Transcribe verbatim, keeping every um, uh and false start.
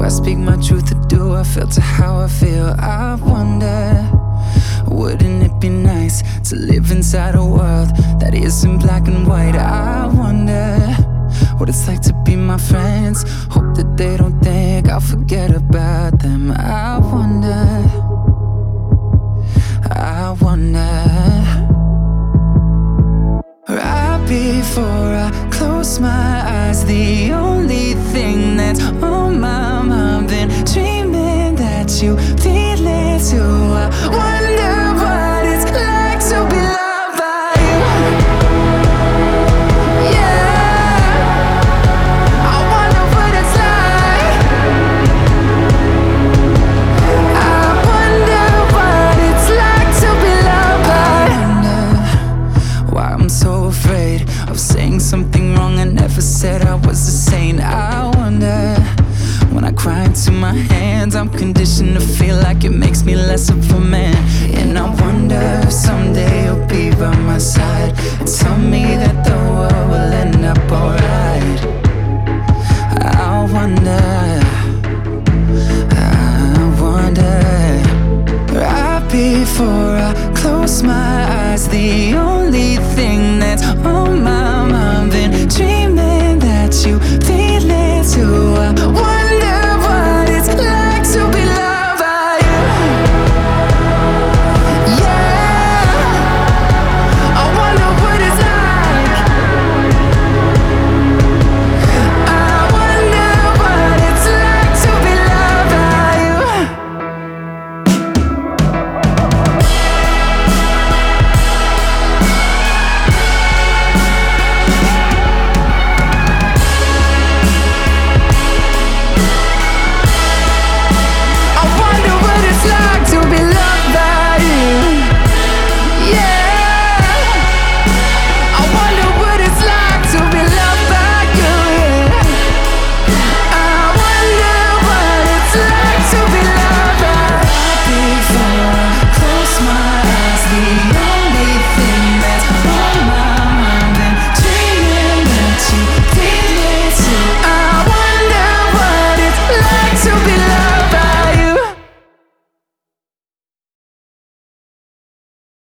I speak my truth or do I filter how I feel? I wonder, wouldn't it be nice to live inside a world that isn't black and white? I wonder what it's like to be my friends. Hope that they don't think I'll forget about them. I wonder, I wonder. Right before I close my eyes, the only thing that's on my mind, been dreaming that you feel it too. I wonder what it's like to be loved by you. Yeah, I wonder what it's like. I wonder what it's like to be loved by you. I wonder why I'm so afraid of saying something wrong I never said I was a saint. I wonder, when I cry into my hands, I'm conditioned to feel like it makes me less of a man. And I wonder if someday you'll be by my side and tell me that the world will end up alright.